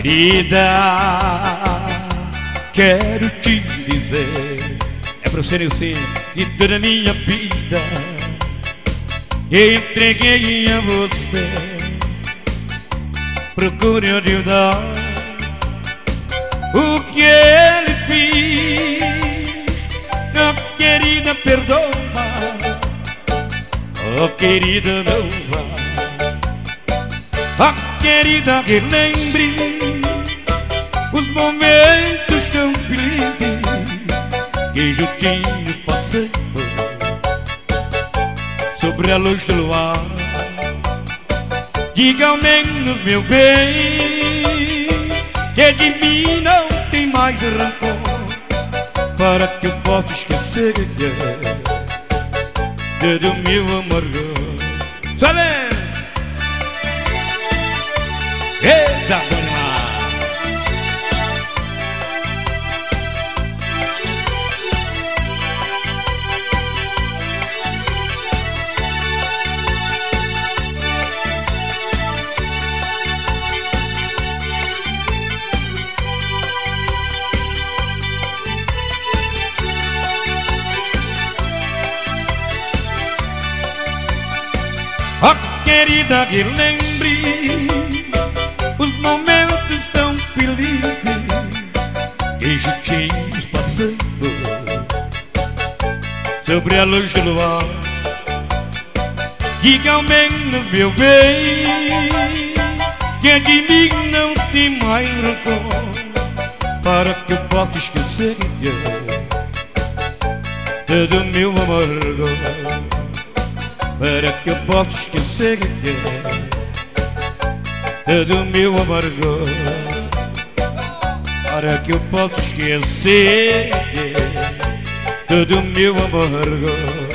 Querida, quero te dizer, é pra você conhecer de toda a minha vida, eu entreguei a você. Procure onde eu dar o que ele fez. Oh, querida, perdoa. Oh, querida, não vá. Oh, querida, que lembre os momentos tão felizes que juntinhos passamos sobre a luz do luar. Diga ao menos, meu bem, que de mim não tem mais rancor, para que eu possa esquecer do meu amargor. Salé! Eita, oh, querida, que lembre os momentos tão felizes que juntinhos passamos sobre a luz do luar. Diga ao menos, meu bem, que de mim não tem mais rancor, para que eu possa esquecer do meu amargor, para que eu possa esquecer do meu amargor, para que eu possa esquecer do meu amargor.